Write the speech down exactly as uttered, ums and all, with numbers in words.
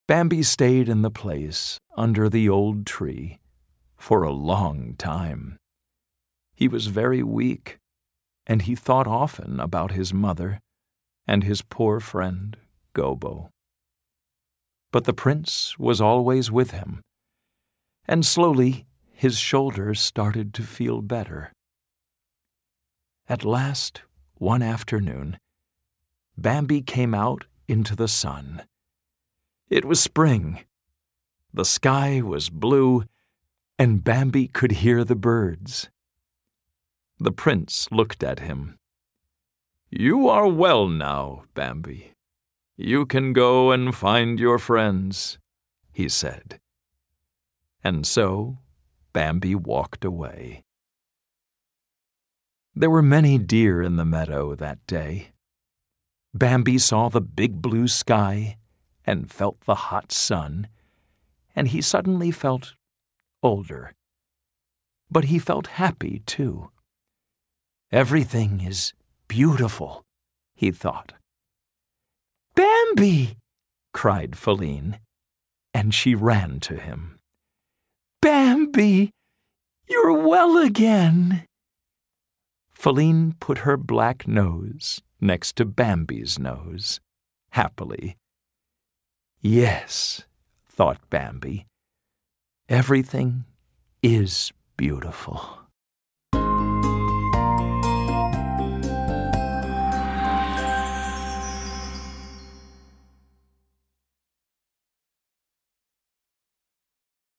Bambi stayed in the place under the old tree for a long time. He was very weak, and he thought often about his mother and his poor friend Gobbo. But the prince was always with him, and slowly his shoulders started to feel better. At last, one afternoon, Bambi came out into the sun. It was spring. The sky was blue, and Bambi could hear the birds. The prince looked at him. "You are well now, Bambi. You can go and find your friends," he said. And so Bambi walked away. There were many deer in the meadow that day. Bambi saw the big blue sky and felt the hot sun, and he suddenly felt older. But he felt happy, too. Everything is beautiful, he thought. "Bambi!" cried Feline, and she ran to him. "Bambi, you're well again!" Feline put her black nose next to Bambi's nose, happily. "Yes," thought Bambi, "everything is beautiful."